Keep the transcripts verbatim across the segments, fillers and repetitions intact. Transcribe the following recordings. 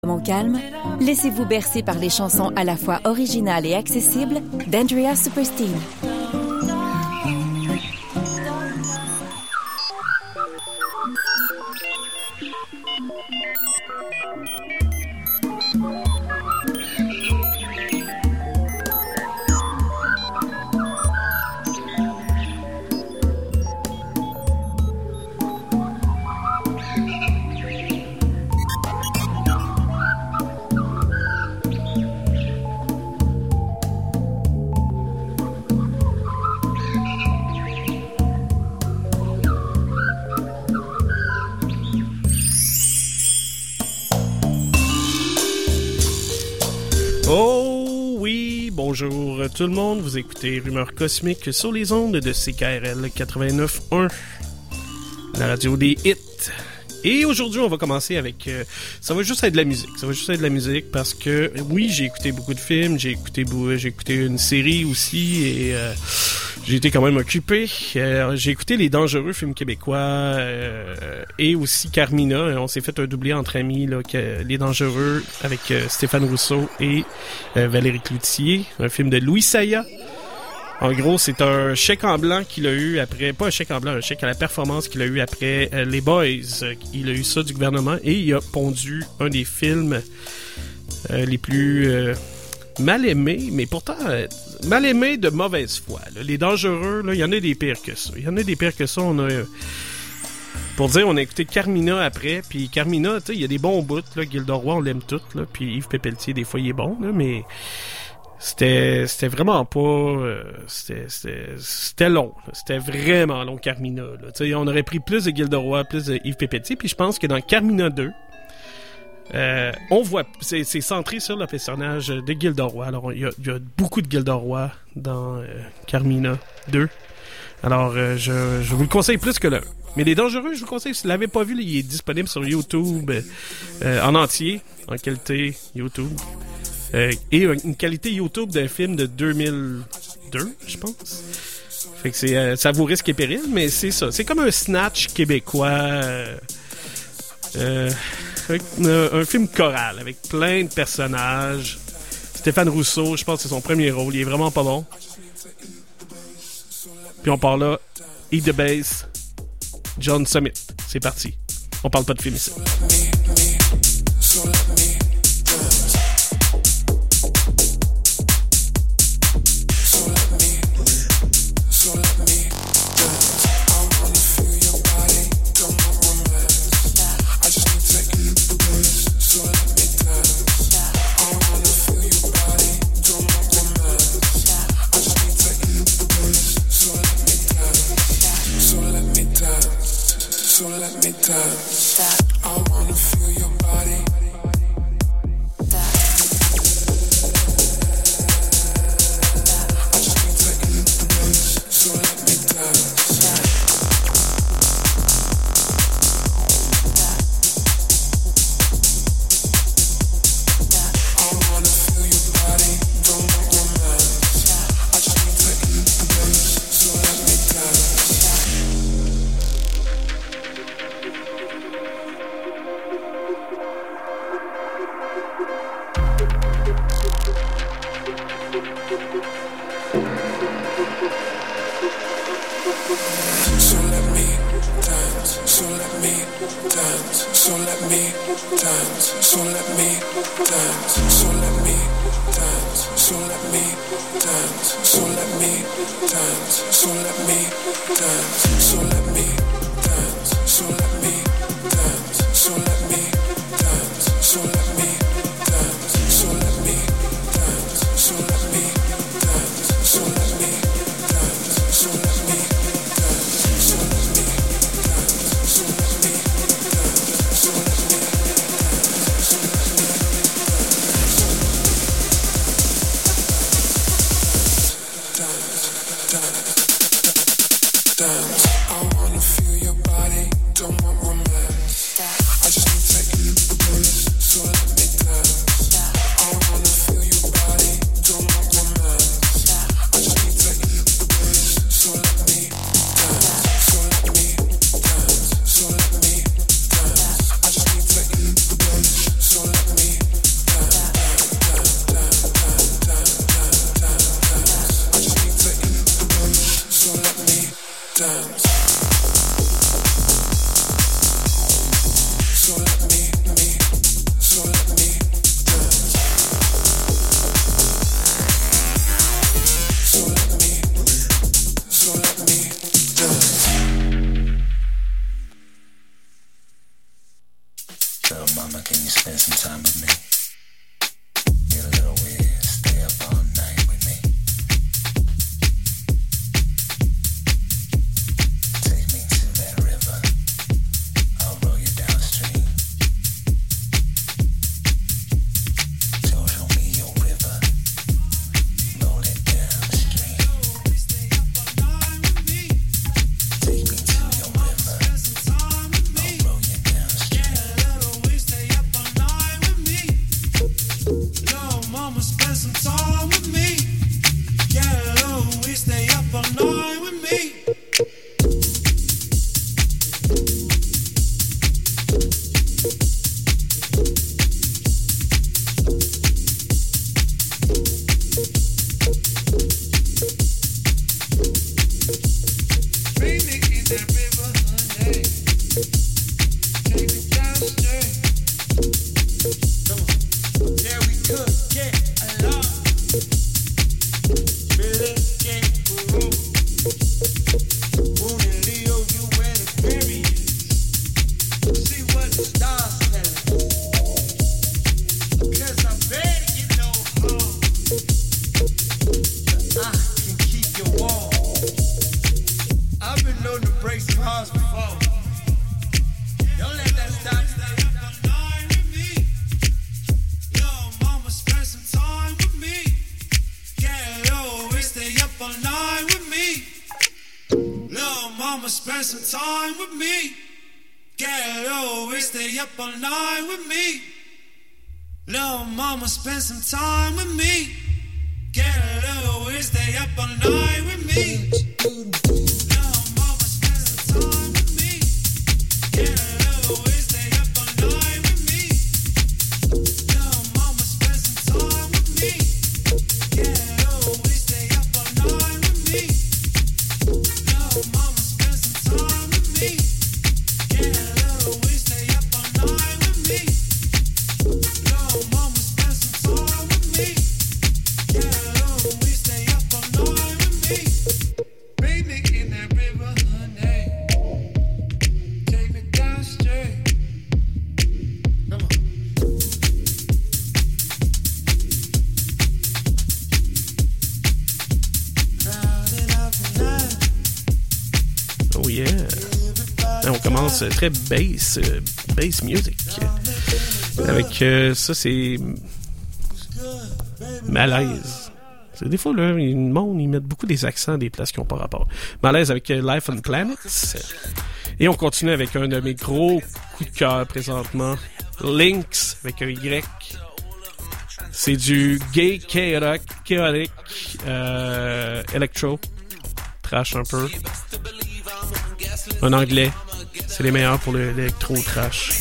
Mon calme, laissez-vous bercer par les chansons à la fois originales et accessibles d'Andrea Supersteen. Bonjour tout le monde, vous écoutez Rumeurs Cosmiques sur les ondes de C K R L quatre-vingt-neuf point un, la radio des hits. Et aujourd'hui, on va commencer avec... Euh, ça va juste être de la musique. Ça va juste être de la musique parce que, oui, j'ai écouté beaucoup de films, j'ai écouté, j'ai écouté une série aussi et euh, j'ai été quand même occupé. Euh, j'ai écouté Les Dangereux, films québécois, euh, et aussi Carmina. On s'est fait un doublé entre amis, là, que Les Dangereux avec euh, Stéphane Rousseau et euh, Valérie Cloutier, un film de Louis Saya. En gros, c'est un chèque en blanc qu'il a eu après... Pas un chèque en blanc, un chèque à la performance qu'il a eu après euh, Les Boys. Il a eu ça du gouvernement et il a pondu un des films euh, les plus euh, mal aimés, mais pourtant euh, mal aimés de mauvaise foi. Là. Les Dangereux, là, il y en a des pires que ça. Il y en a des pires que ça. On a... Euh, pour dire, on a écouté Carmina après, puis Carmina, tu sais, il y a des bons bouts, là. Gilda Roy, on l'aime toutes, là. Puis Yves Pépeltier, des fois, il est bon, là, mais... C'était c'était vraiment pas... Euh, c'était, c'était, c'était long. Là. C'était vraiment long, Carmina. Là. T'sais, on aurait pris plus de Gilda Roy, plus de Yves Pépetier. Puis je pense que dans Carmina deux, euh, on voit... C'est, c'est centré sur le personnage de Gilda Roy. Alors, il y a, y a beaucoup de Gilda Roy dans euh, Carmina deux. Alors, euh, je, je vous le conseille plus que l'un. Mais Les Dangereux, je vous conseille, si vous ne l'avez pas vu, là, il est disponible sur YouTube euh, en entier, en qualité YouTube. Euh, et une qualité YouTube d'un film de deux mille deux, je pense. Fait que c'est, euh, ça vaut risque et péril, mais c'est ça. C'est comme un Snatch québécois. Euh, euh, un, un film choral avec plein de personnages. Stéphane Rousseau, je pense que c'est son premier rôle. Il est vraiment pas bon. Puis on part là. Eat the Bass. John Summit. C'est parti. On parle pas de film ici. Dance, I wanna feel your Très bass, euh, bass music. Avec euh, ça, c'est malaise. C'est, des fois, là, le monde, ils mettent beaucoup des accents des places qui n'ont pas rapport. Malaise avec euh, Life on Planets. Et on continue avec un de mes gros coups de cœur présentement. Lynx avec un Y. C'est du gay chaotic, chaotic euh, electro. Trash un peu. En anglais. C'est les meilleurs pour le, l'électro trash.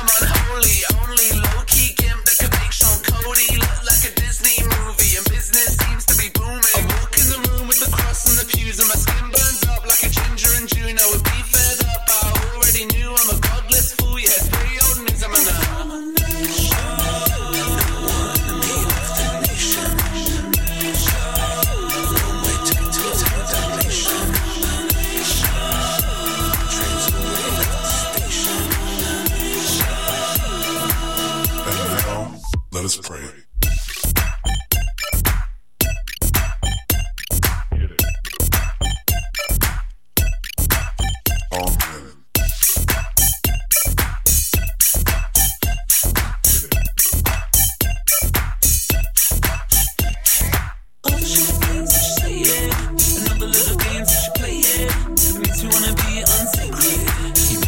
Let us pray.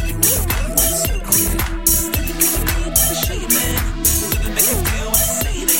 Say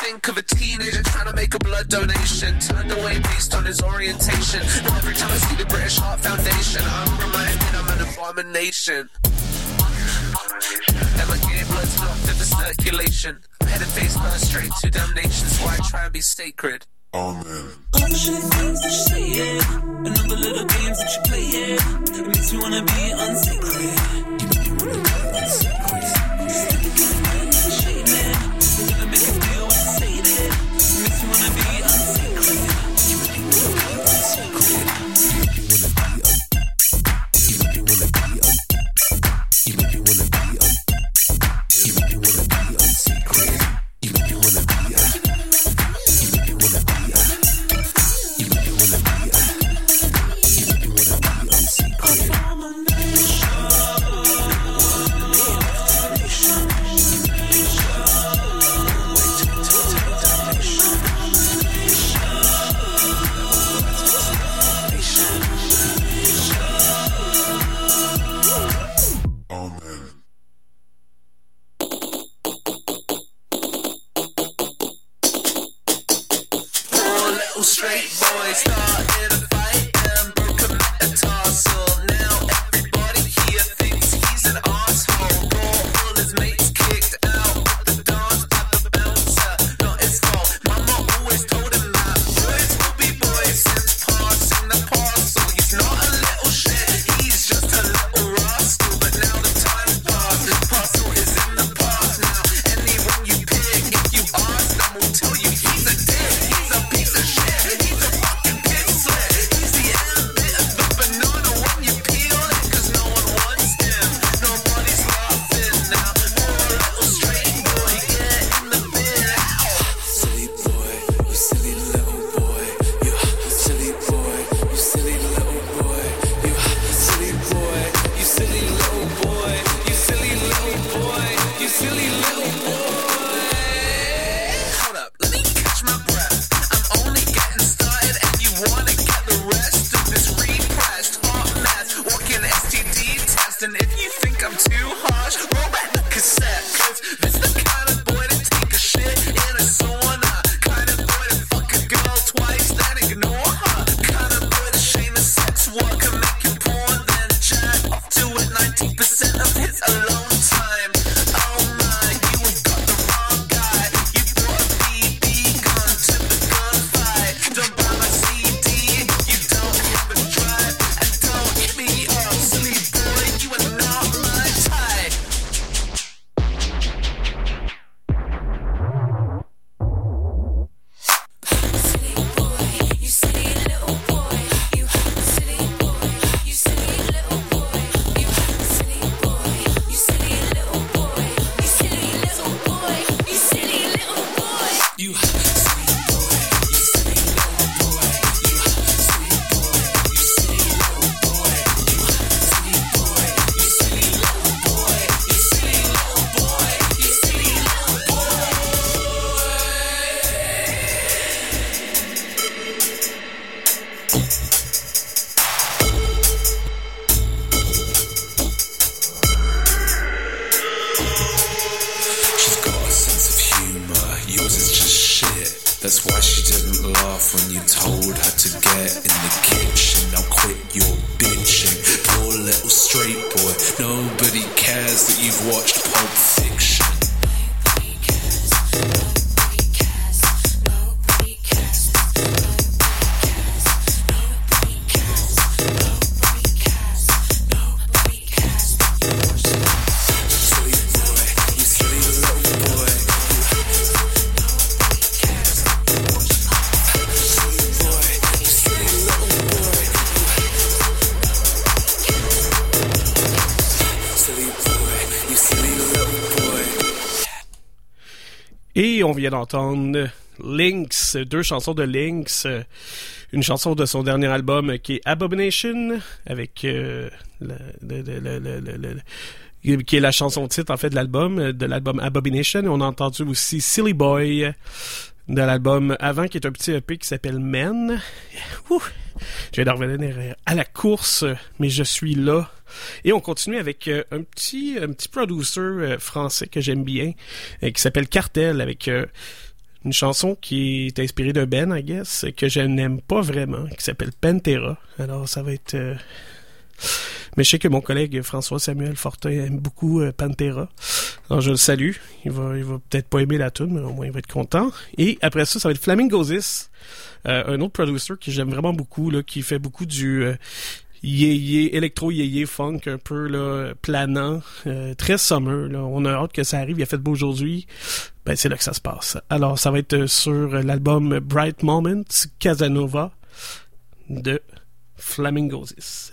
think of a teenager trying to make a blood donation, turned away based on his orientation. Now every time I see the British Heart Foundation, I'm reminded I'm an abomination. And my gay blood's not fit for circulation. I'm headed face first straight to damnation, so I try and be sacred. Amen. All the shit things that you say, yeah, and all the little games that you play, yeah, it makes me wanna be unsacred. You make me wanna be unsacred. Sticky girl, man, like shade, man. We're gonna make a deal with the say, man. It makes me wanna be unsacred. You make me wanna be unsacred. You make me wanna be un. You make me wanna be un. You make me wanna be un. You make me wanna be unsacred. You make me wanna be un. You make me wanna be un. You make me wanna be un. You make me wanna be unsacred. Amen. Poor little straight boy started a fight and broke a metatarsal. Now everybody here thinks he's an arsehole. Got all his mates kicked out with the dance by the bouncer. Not his fault. Mama always told him that boys will be boys since passing the parcel. He's not a little shit, he's just a little rascal. But now the time's passed, the parcel is in the past now. Anyone you pick, if you ask them, will tell you he's a dick, he's a piece of shit, he's a fucking pig slit. He's the end bit of the banana when you peel it, cause no one wants him, nobody's laughing now. Poor little straight boy, get in the bin. Silly boy, you silly little boy. You silly boy, you silly little boy. You silly boy, you silly little boy. You silly little boy, you silly little boy. Hold up, let me catch my breath. I'm only getting started and you wanna get the rest of this repressed hot mess. Walking S T D test, and if you think I'm too harsh, roll back the cassette. Cause this the kind of boy to take a shit in a sauna. Kind of boy to fuck a girl twice, then ignore her. Kind of boy to shame his sex work and make him porn, then jack off to it ninety percent of his alone time. Oh my, you have got the wrong guy. You brought a B B gun to the gunfight. Don't buy my C D, you don't have a drive. And don't hit me up, silly boy, you are not my type. Silly boy, you silly little boy. You silly boy, you silly little boy. You silly boy, you silly little boy. You silly little boy, you silly little boy. You silly boy, you silly little boy. You silly boy, you silly little boy. You silly boy, you silly little boy. You silly little boy, you silly little boy. She's got a sense of humor, yours is just shit. That's why she didn't laugh when you told her to get in the kitchen. Now quit your bitching, poor little straight boy. Nobody cares that you've watched Pulp Fiction. Nobody cares, nobody cares, nobody cares, nobody cares, nobody cares, nobody cares, nobody cares. Silly boy, you silly little boy. Silly boy, you silly little boy. Silly boy, you silly little boy. Et on vient d'entendre Lynx, deux chansons de Lynx, euh, une chanson de son dernier album euh, qui est Abomination, avec euh, le, le, le, le, le, le, le- qui est la chanson titre en fait de l'album, euh, de l'album Abomination. On a entendu aussi Silly Boy de l'album avant, qui est un petit E P qui s'appelle Men. Ouh, je viens d'en revenir à la course, mais je suis là. Et on continue avec euh, un petit un petit producer euh, français que j'aime bien, euh, qui s'appelle Cartel, avec euh, Une chanson qui est inspirée de Ben, I guess, que je n'aime pas vraiment, qui s'appelle Pantera. Alors, ça va être... Euh... Mais je sais que mon collègue François-Samuel Fortin aime beaucoup euh, Pantera. Alors, je le salue. Il va, il va peut-être pas aimer la tune, mais au moins, il va être content. Et après ça, ça va être Flamingozis, euh, un autre producer que j'aime vraiment beaucoup, là, qui fait beaucoup du... Euh, yé-yé, électro-yé-yé, funk, un peu là, planant, euh, très summer. Là. On a hâte que ça arrive, il a fait beau aujourd'hui. Ben, c'est là que ça se passe. Alors, ça va être sur l'album Bright Moments, Casanova, de Flamingozis.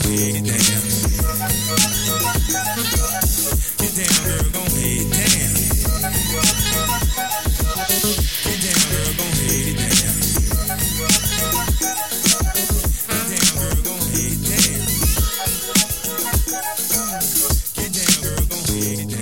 hit it down. Get down, girl, gon' hit it down. Get down, girl, gon' hit it down. Get down, girl, gon' hit it down. Get down, girl, gon' hit it down.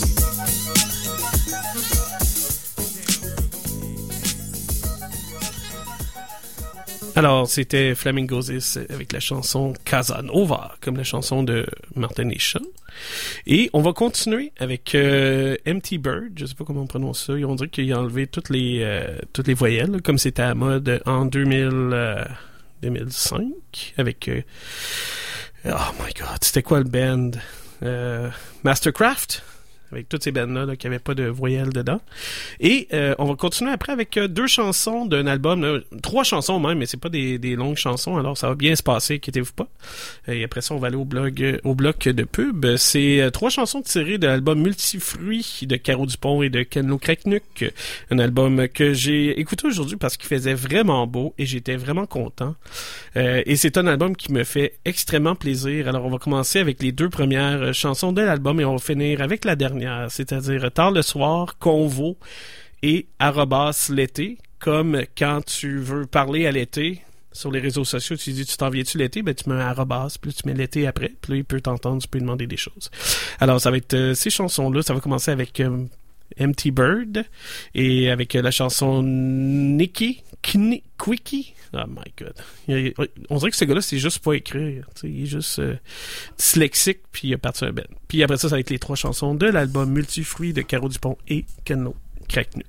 Alors, c'était Flamingos avec la chanson Casanova, comme la chanson de Martin Shaw. Et on va continuer avec euh, Empty Bird, je sais pas comment on prononce ça. Ils ont dit qu'il a enlevé toutes les euh, toutes les voyelles, là, comme c'était à la mode en deux mille, euh, deux mille cinq, avec... Euh, oh my God, c'était quoi le band? Euh, Mastercraft? Avec toutes ces bandes-là là, qui n'avaient pas de voyelles dedans. Et euh, on va continuer après avec euh, deux chansons d'un album, là, trois chansons même, mais c'est pas des, des longues chansons, alors ça va bien se passer, inquiétez-vous pas. Et après ça, on va aller au blog, euh, au bloc de pub. C'est euh, trois chansons tirées de l'album Multifruits de Caro Dupont et de Kenlo Kreknuk, un album que j'ai écouté aujourd'hui parce qu'il faisait vraiment beau et j'étais vraiment content. Euh, et c'est un album qui me fait extrêmement plaisir. Alors on va commencer avec les deux premières chansons de l'album et on va finir avec la dernière. C'est-à-dire Tard le soir, Convo et Arrobas l'été, comme quand tu veux parler à l'été sur les réseaux sociaux, tu dis tu t'en viens-tu l'été, ben tu mets un arrobas, puis tu mets l'été après, puis là il peut t'entendre, tu peux lui demander des choses. Alors ça va être euh, ces chansons-là, ça va commencer avec euh, Empty Bird et avec euh, la chanson Nicky Kni, Quickie. Oh my God. Il, on dirait que ce gars-là, c'est juste pas écrire. T'sais, il est juste euh, dyslexique, puis il a parti un ben. Puis après ça, ça va être les trois chansons de l'album Multifruits de Caro Dupont et Kenlo Kreknuk.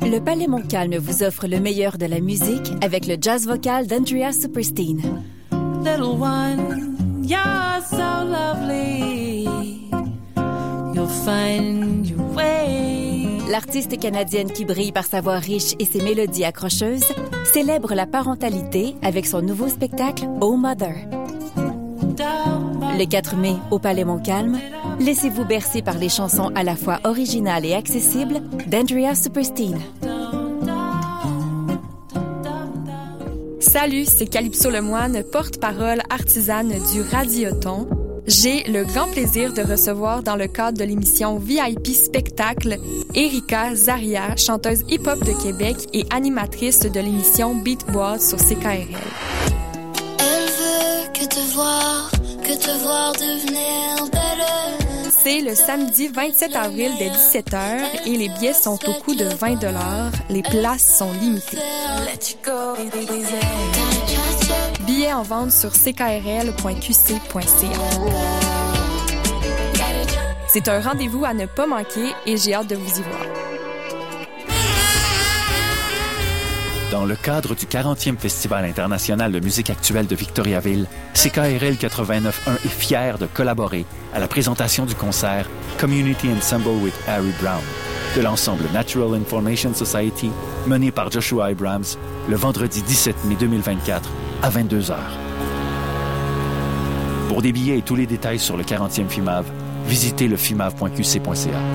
Le Palais Montcalm vous offre le meilleur de la musique avec le jazz vocal d'Andrea Supersteen. Little one, you're so lovely. You'll find your way. L'artiste canadienne qui brille par sa voix riche et ses mélodies accrocheuses célèbre la parentalité avec son nouveau spectacle Oh Mother. Le quatre mai, au Palais Montcalm, laissez-vous bercer par les chansons à la fois originales et accessibles d'Andrea Supersteen. Salut, c'est Calypso Lemoine, porte-parole artisane du Radioton. J'ai le grand plaisir de recevoir dans le cadre de l'émission V I P Spectacle Erika Zaria, chanteuse hip-hop de Québec et animatrice de l'émission Beat Board sur C K R L. Elle veut que te voir, que te voir devenir belle. C'est le samedi vingt-sept avril dès dix-sept heures et les billets sont au coût de vingt dollars. Les places sont limitées. Let you go, baby. Billets en vente sur c k r l point q c point c a. C'est un rendez-vous à ne pas manquer et j'ai hâte de vous y voir. Dans le cadre du quarantième Festival international de musique actuelle de Victoriaville, C K R L quatre-vingt-neuf point un est fier de collaborer à la présentation du concert Community Ensemble with Harry Brown de l'ensemble Natural Information Society mené par Joshua Abrams le vendredi dix-sept mai deux mille vingt-quatre à vingt-deux heures. Pour des billets et tous les détails sur le quarantième F I M A V, visitez le fimav point q c point c a.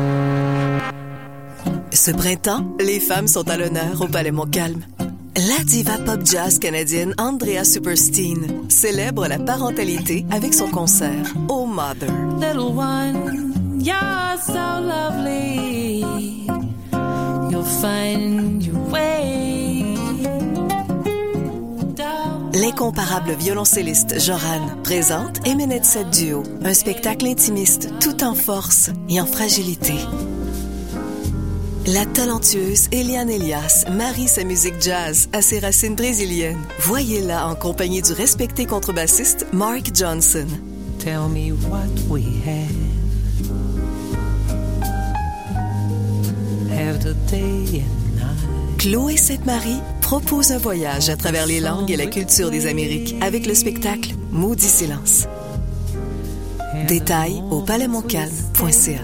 Ce printemps, les femmes sont à l'honneur au Palais Montcalm. La diva pop jazz canadienne Andrea Supersteen célèbre la parentalité avec son concert Oh Mother. Little one, you're so lovely. You'll find your way. L'incomparable violoncelliste Joran présente Emenetset Duo, un spectacle intimiste tout en force et en fragilité. La talentueuse Eliane Elias marie sa musique jazz à ses racines brésiliennes. Voyez-la en compagnie du respecté contrebassiste Mark Johnson. Tell me what we have. Have the day and night. Chloé Sainte-Marie propose un voyage à travers les langues et la culture des Amériques avec le spectacle Maudit Silence. Détails au palais montcalm point c a.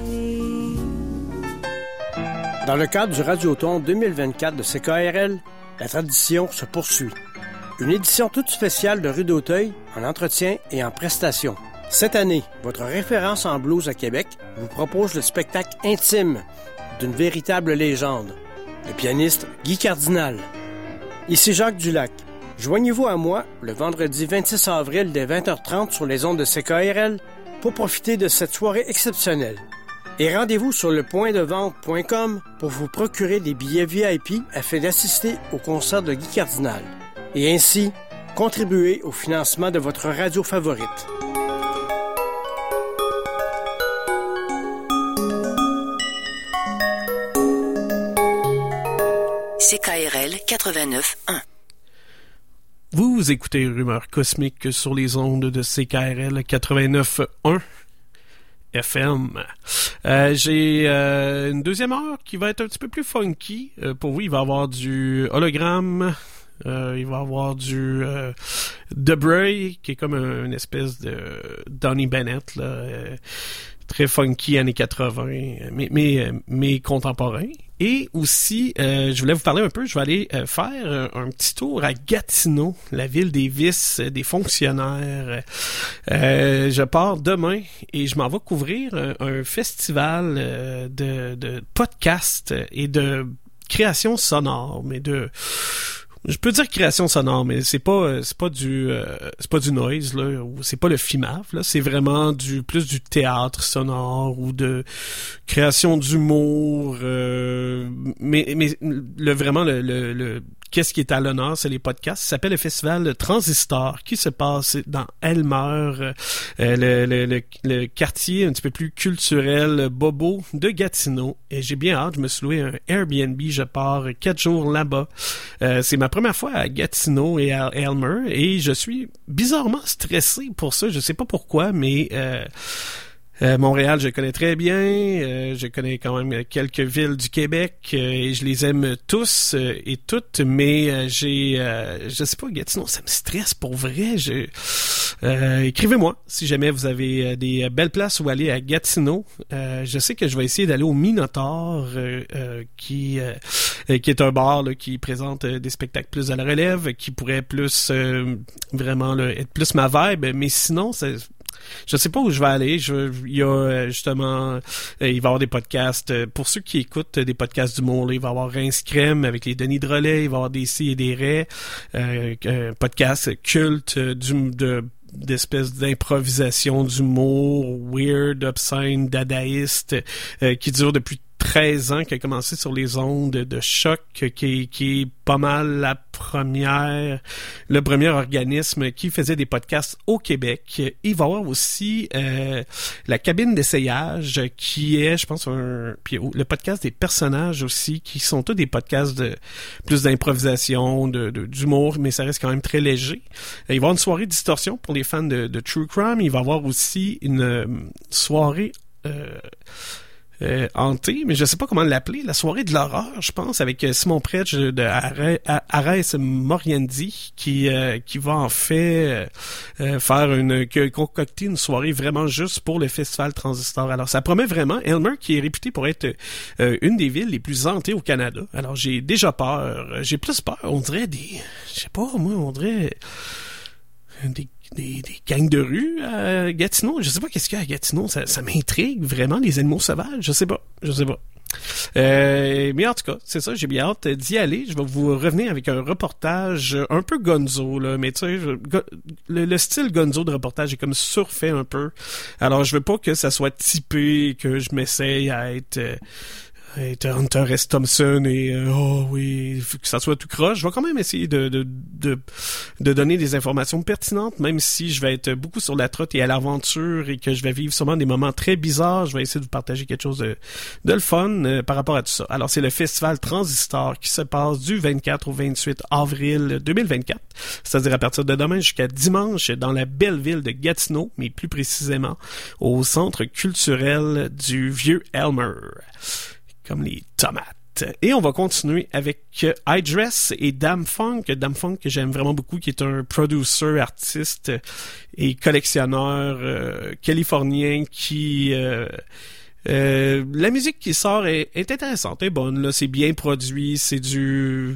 Dans le cadre du Radioton deux mille vingt-quatre de C K R L, la tradition se poursuit. Une édition toute spéciale de Rue d'Auteuil, en entretien et en prestation. Cette année, votre référence en blues à Québec vous propose le spectacle intime d'une véritable légende, le pianiste Guy Cardinal. Ici Jacques Dulac. Joignez-vous à moi le vendredi vingt-six avril dès vingt heures trente sur les ondes de C K R L pour profiter de cette soirée exceptionnelle. Et rendez-vous sur le point de vente point com pour vous procurer des billets V I P afin d'assister au concert de Guy Cardinal et ainsi contribuer au financement de votre radio favorite. C K R L quatre-vingt-neuf point un. Vous écoutez Rumeurs Cosmiques sur les ondes de C K R L quatre-vingt-neuf point un. F M. Euh, j'ai euh, une deuxième heure qui va être un petit peu plus funky. Euh, pour vous, il va y avoir du hologramme, euh, il va y avoir du euh, Debray, qui est comme un, une espèce de Donny Bennett, là, euh, très funky années quatre-vingts, mais, mais, mais contemporain. Et aussi, euh, je voulais vous parler un peu, je vais aller euh, faire un, un petit tour à Gatineau, la ville des vices, des fonctionnaires. Euh, je pars demain et je m'en vais couvrir un, un festival euh, de, de podcasts et de création sonore, mais de... Je peux dire création sonore, mais c'est pas c'est pas du euh, c'est pas du noise là, ou c'est pas le F I M A V là, c'est vraiment du plus du théâtre sonore ou de création d'humour, euh, mais mais le vraiment le, le, le qu'est-ce qui est à l'honneur, c'est les podcasts. Ça s'appelle le festival Transistor, qui se passe dans Elmer, euh, le, le, le, le quartier un petit peu plus culturel bobo de Gatineau. Et j'ai bien hâte, je me suis loué un Airbnb, je pars quatre jours là-bas. Euh, c'est ma première fois à Gatineau et à Elmer, et je suis bizarrement stressé pour ça. Je sais pas pourquoi, mais... Euh, Euh, Montréal, je connais très bien. Euh, je connais quand même quelques villes du Québec euh, et je les aime tous euh, et toutes. Mais euh, j'ai, euh, je sais pas, Gatineau, ça me stresse pour vrai. Je, euh, écrivez-moi si jamais vous avez euh, des belles places où aller à Gatineau. Euh, je sais que je vais essayer d'aller au Minotaur, euh, euh, qui euh, qui est un bar là, qui présente euh, des spectacles plus à la relève, qui pourrait plus euh, vraiment là, être plus ma vibe. Mais sinon, c'est je sais pas où je vais aller. Je, il y a euh, justement, euh, il va y avoir des podcasts. Euh, pour ceux qui écoutent euh, des podcasts d'humour, là, il va y avoir Rince Crème avec les Denis Drolet, il va y avoir des Si et des Raies, euh, un podcast culte euh, du, de d'espèces d'improvisation d'humour weird, obscène, dadaïste, euh, qui dure depuis treize ans, qui a commencé sur les ondes de Choc, qui, qui est pas mal la première, le premier organisme qui faisait des podcasts au Québec. Il va y avoir aussi euh, la cabine d'essayage, qui est, je pense, un, puis le podcast des personnages aussi, qui sont tous des podcasts de plus d'improvisation, de, de d'humour, mais ça reste quand même très léger. Il va y avoir une soirée de distorsion pour les fans de, de True Crime. Il va y avoir aussi une euh, soirée euh, Euh, hanté, mais je sais pas comment l'appeler, la soirée de l'horreur, je pense, avec euh, Simon Pretsch de Arès Moriendi, qui euh, qui va en fait euh, faire une qui a concocté une soirée vraiment juste pour le festival Transistor. Alors ça promet vraiment. Aylmer, qui est réputé pour être euh, une des villes les plus hantées au Canada. Alors j'ai déjà peur, j'ai plus peur, on dirait des, je sais pas, moi on dirait des Des, des gangs de rue à Gatineau. Je sais pas qu'est-ce qu'il y a à Gatineau. Ça, ça m'intrigue vraiment, les animaux sauvages. Je sais pas. Je sais pas. Euh, mais en tout cas, c'est ça, j'ai bien hâte d'y aller. Je vais vous revenir avec un reportage un peu gonzo, là, mais tu sais, le, le style gonzo de reportage est comme surfait un peu. Alors, je veux pas que ça soit typé, que je m'essaye à être... Euh, être Hunter S. Thompson et euh, oh oui, que ça soit tout croche. Je vais quand même essayer de, de de de donner des informations pertinentes, même si je vais être beaucoup sur la trotte et à l'aventure et que je vais vivre sûrement des moments très bizarres. Je vais essayer de vous partager quelque chose de de le fun euh, par rapport à tout ça. Alors c'est le festival Transistor qui se passe du vingt-quatre au vingt-huit avril deux mille vingt-quatre, c'est-à-dire à partir de demain jusqu'à dimanche dans la belle ville de Gatineau, mais plus précisément au centre culturel du Vieux Aylmer. Comme les tomates. Et on va continuer avec euh, iDress et Dam Funk. Dam Funk, que j'aime vraiment beaucoup, qui est un producer, artiste et collectionneur euh, californien qui... Euh, euh, la musique qui sort est, est intéressante, est bonne. Là, c'est bien produit, c'est du...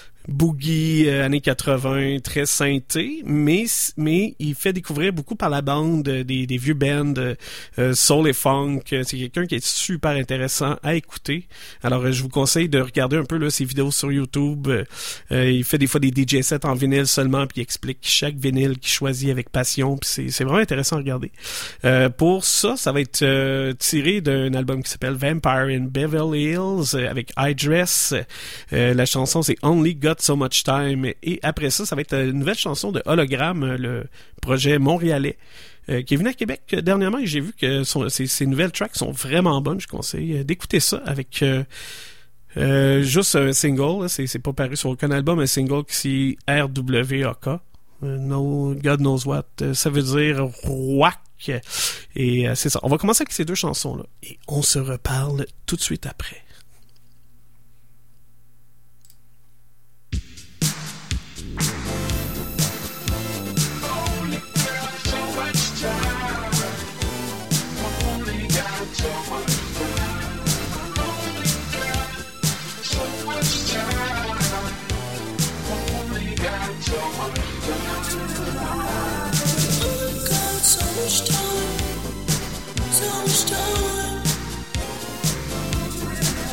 boogie euh, années quatre-vingts, très synthé, mais mais il fait découvrir beaucoup par la bande des, des vieux bands euh, soul et funk. C'est quelqu'un qui est super intéressant à écouter. Alors euh, je vous conseille de regarder un peu là ses vidéos sur YouTube. Euh, il fait des fois des D J sets en vinyle seulement, puis il explique chaque vinyle qu'il choisit avec passion, puis c'est c'est vraiment intéressant à regarder. Euh, pour ça, ça va être euh, tiré d'un album qui s'appelle Vampire in Beverly Hills euh, avec iDress. Euh, la chanson c'est Only Got So Much Time, et après ça, ça va être une nouvelle chanson de Hologramme, le projet montréalais, euh, qui est venu à Québec dernièrement, et j'ai vu que son, ces, ces nouvelles tracks sont vraiment bonnes. Je conseille d'écouter ça avec euh, euh, juste un single, là, c'est, c'est pas paru sur aucun album, un single qui c'est R W A K, euh, no, God knows what, euh, ça veut dire Rock, et euh, c'est ça. On va commencer avec ces deux chansons-là, et on se reparle tout de suite après. So much time, so much time.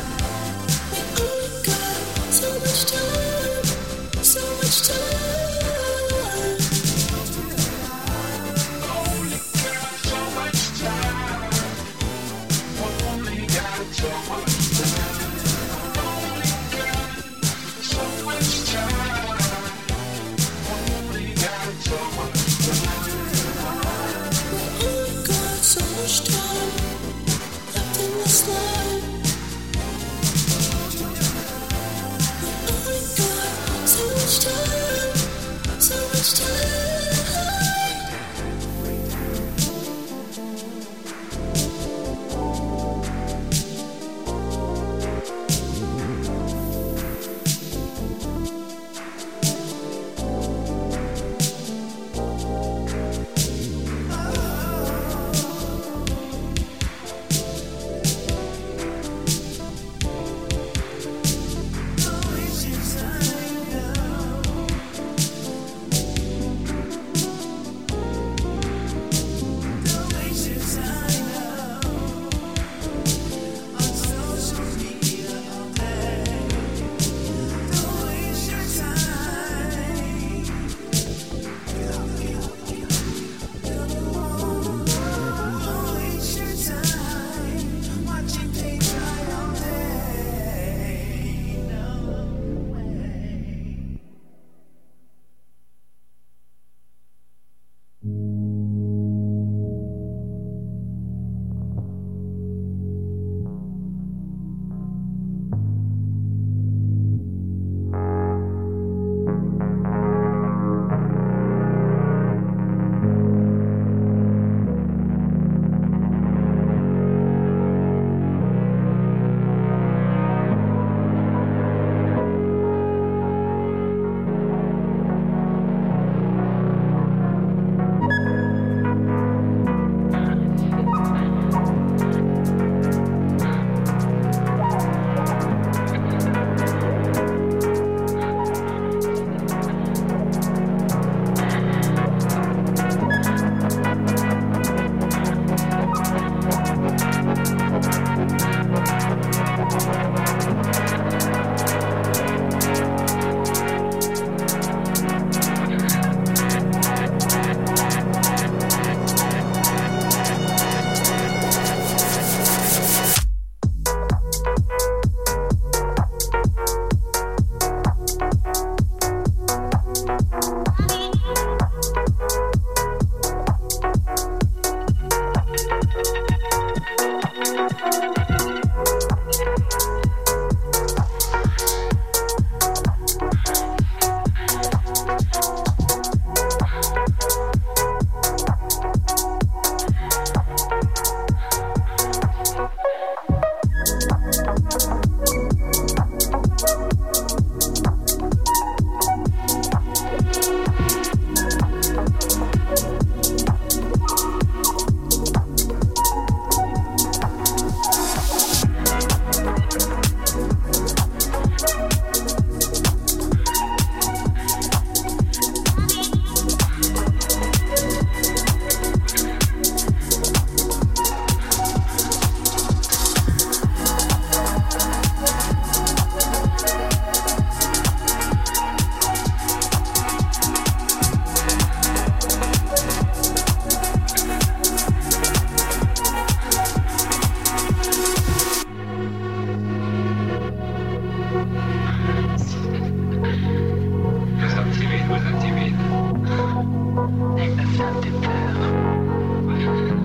Vous intimide, vous intimide. Elle m'a fait un peu peur.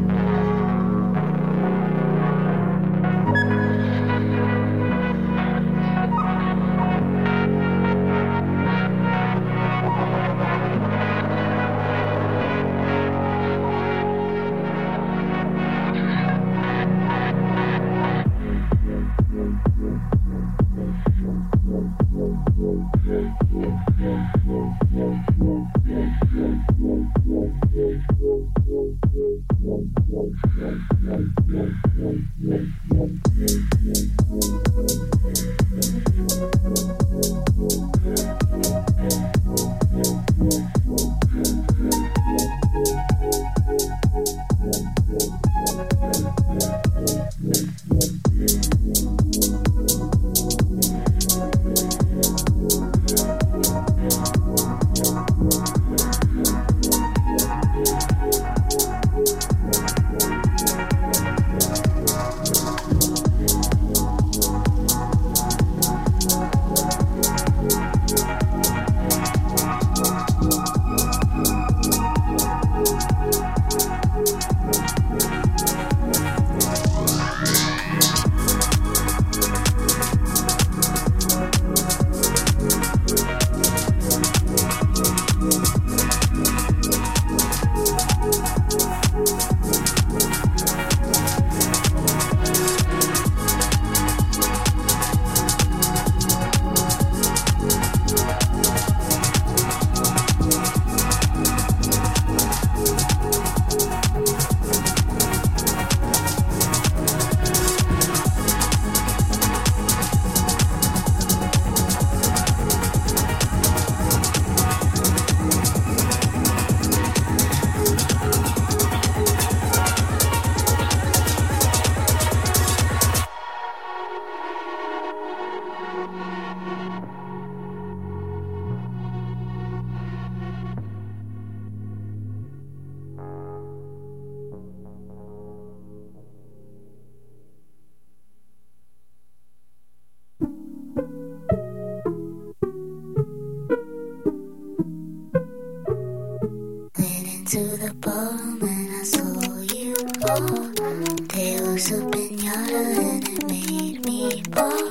To the ballroom and I saw you all. There was a pinata and it made me ball.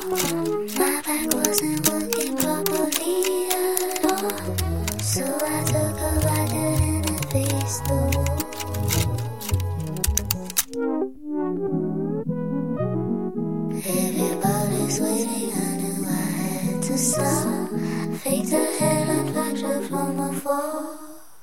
My back wasn't working properly at all, so I took a bite and it faced the wall. Everybody's waiting, I knew I had to stop. Faked a hairline fracture from afar.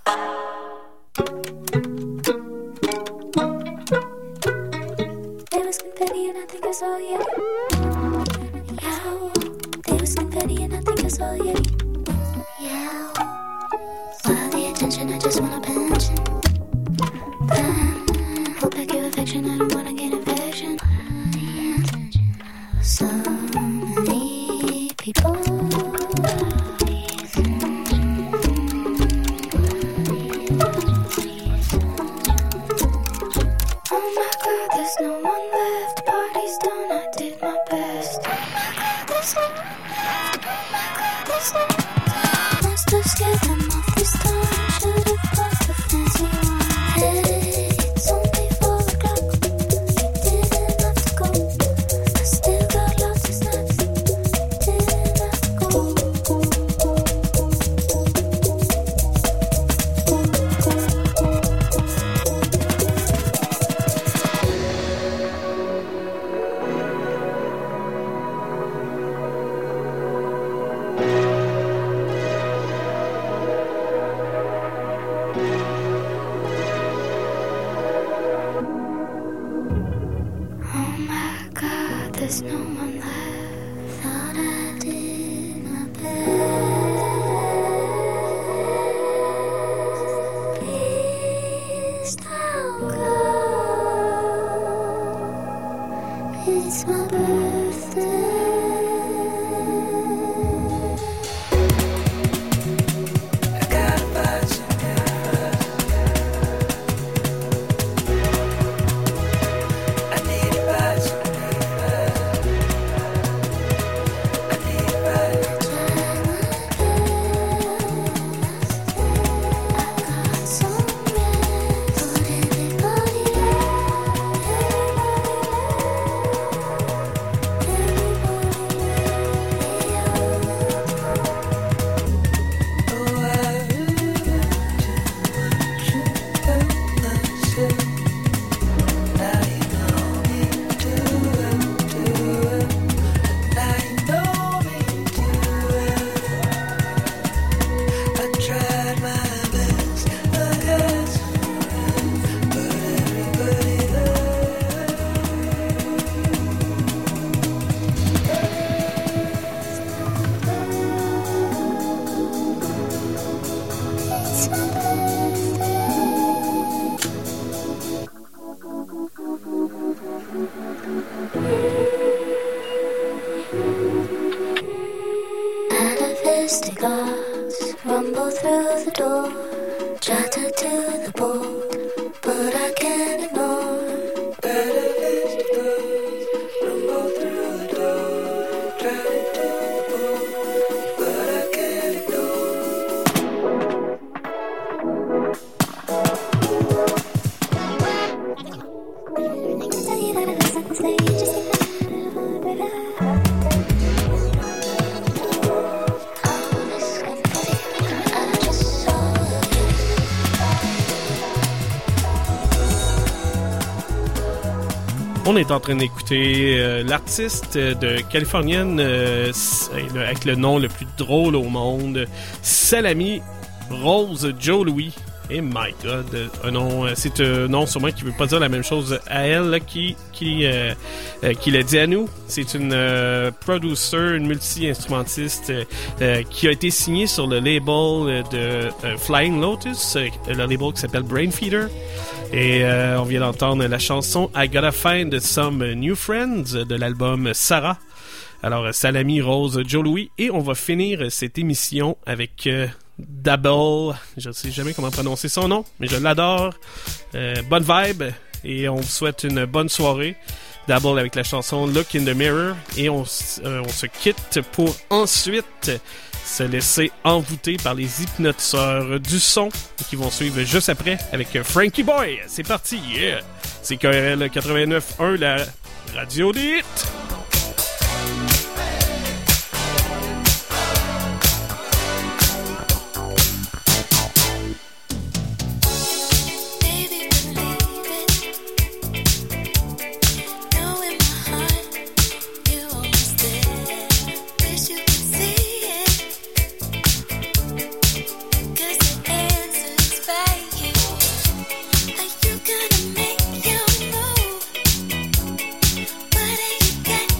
There was confetti and I think I saw a Yeti. Yow. There was confetti and I think I saw a Yeti. Yow. While the attention, I just wanna pension. Then, hold back your affection, I don't wanna get infection. So many people. Misty clouds rumble through the door, chatter to the board, but I can't ignore. Misty clouds rumble through the door, chatter to the board, but I can't On est en train d'écouter euh, l'artiste de californienne euh, avec le nom le plus drôle au monde, Salami Rose Joe Louis. Et hey my God, un nom, c'est un nom sûrement qui veut pas dire la même chose à elle là, qui qui euh, euh, qui l'a dit à nous. C'est une euh, producer, une multi-instrumentiste euh, qui a été signée sur le label de euh, Flying Lotus, euh, le label qui s'appelle Brainfeeder. Et euh, on vient d'entendre la chanson I Gotta Find Some New Friends de l'album Sarah. Alors, Salami Rose Joe Louis. Et on va finir cette émission avec euh, Dabble. Je ne sais jamais comment prononcer son nom, mais je l'adore. Euh, bonne vibe. Et on vous souhaite une bonne soirée. Dabble avec la chanson Look in the Mirror. Et on, euh, on se quitte pour ensuite se laisser envoûter par les hypnotiseurs du son qui vont suivre juste après avec Frankie Boy. C'est parti, yeah! C'est K R L quatre-vingt-neuf un, la radio des hits. Gonna make you move. What are you gonna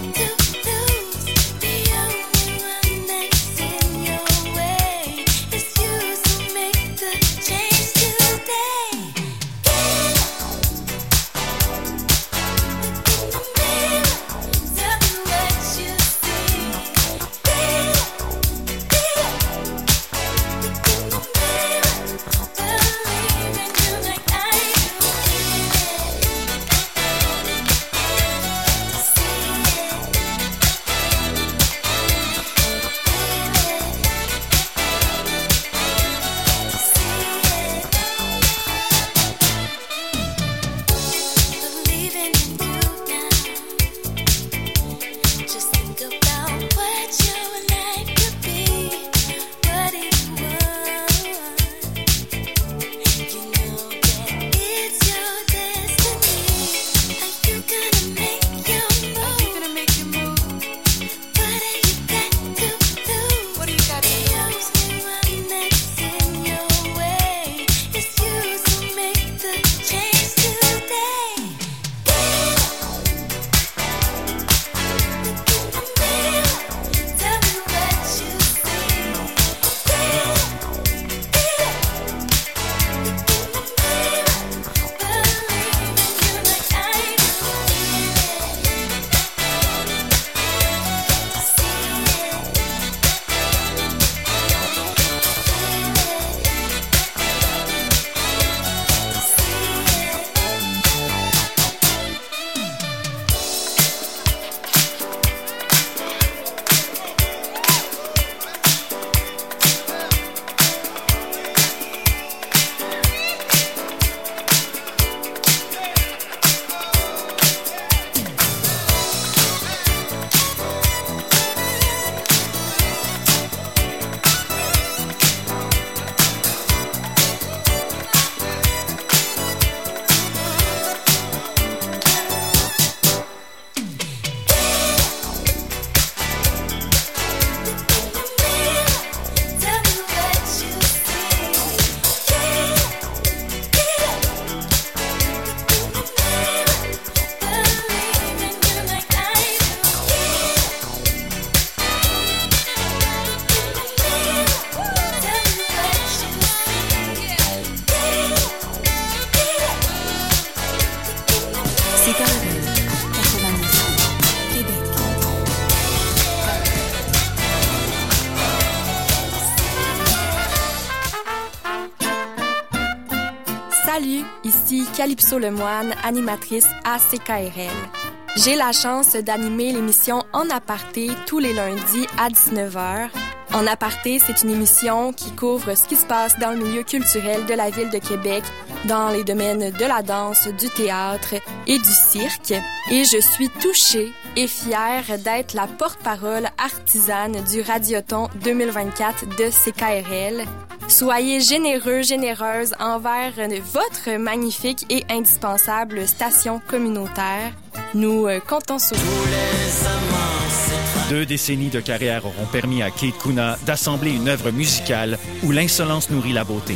Salut, ici Calypso Lemoine, animatrice à C K R L. J'ai la chance d'animer l'émission En Aparté tous les lundis à dix-neuf heures. En Aparté, c'est une émission qui couvre ce qui se passe dans le milieu culturel de la ville de Québec, dans les domaines de la danse, du théâtre et du cirque. Et je suis touchée et fière d'être la porte-parole artisane du Radioton deux mille vingt-quatre de C K R L. Soyez généreux, généreuses envers votre magnifique et indispensable station communautaire. Nous euh, comptons sur vous. Deux décennies de carrière auront permis à Kate Kuna d'assembler une œuvre musicale où l'insolence nourrit la beauté.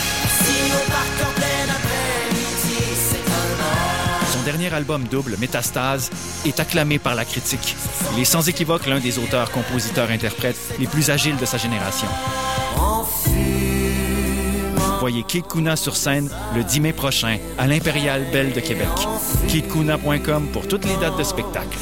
Son dernier album double, Métastase, est acclamé par la critique. Il est sans équivoque l'un des auteurs, compositeurs, interprètes les plus agiles de sa génération. Voyez Kate Kuna sur scène le dix mai prochain à l'Impérial Belle de Québec. kate kuna point com pour toutes les dates de spectacle.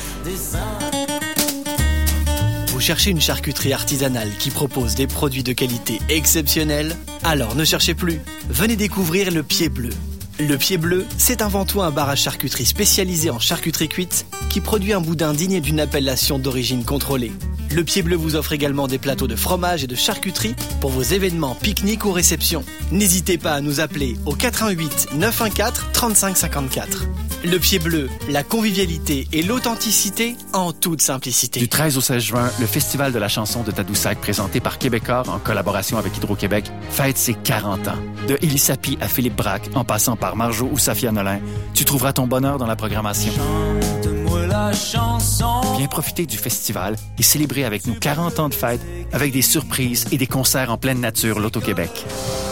Vous cherchez une charcuterie artisanale qui propose des produits de qualité exceptionnelle? Alors ne cherchez plus. Venez découvrir le Pied Bleu. Le Pied Bleu, c'est avant tout un bar à charcuterie spécialisé en charcuterie cuite qui produit un boudin digne d'une appellation d'origine contrôlée. Le Pied Bleu vous offre également des plateaux de fromage et de charcuterie pour vos événements, pique-niques ou réceptions. N'hésitez pas à nous appeler au quatre un huit neuf un quatre trente-cinq cinquante-quatre. Le Pied Bleu, la convivialité et l'authenticité en toute simplicité. Du treize au seize juin, le Festival de la chanson de Tadoussac, présenté par Québecor en collaboration avec Hydro-Québec, fête ses quarante ans. De Élie Sapi à Philippe Braque, en passant par Marjo ou Safia Nolin, tu trouveras ton bonheur dans la programmation. Chante-moi la chanson. Viens profiter du festival et célébrer avec nous quarante ans de fête avec des surprises et des concerts en pleine nature l'Auto-Québec.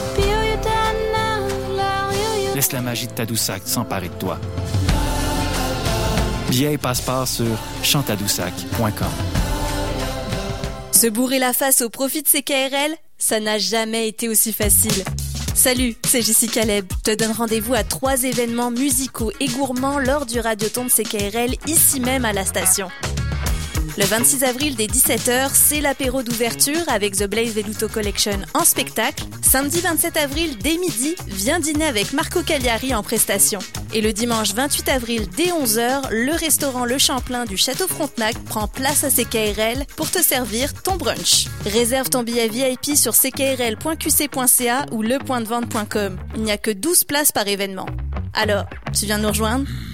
Laisse la magie de Tadoussac s'emparer de toi. Billets et passeports sur chantadoussac point com. Se bourrer la face au profit de C K R L, ça n'a jamais été aussi facile. Salut, c'est Jessie Caleb. Je te donne rendez-vous à trois événements musicaux et gourmands lors du Radioton de C K R L, ici même à la station. Le vingt-six avril dès dix-sept heures, c'est l'apéro d'ouverture avec The Blaze Veluto Collection en spectacle. Samedi vingt-sept avril dès midi, viens dîner avec Marco Cagliari en prestation. Et le dimanche vingt-huit avril dès onze heures, le restaurant Le Champlain du Château Frontenac prend place à C K R L pour te servir ton brunch. Réserve ton billet V I P sur c k r l point q c point c a ou le point de vente point com. Il n'y a que douze places par événement. Alors, tu viens nous rejoindre?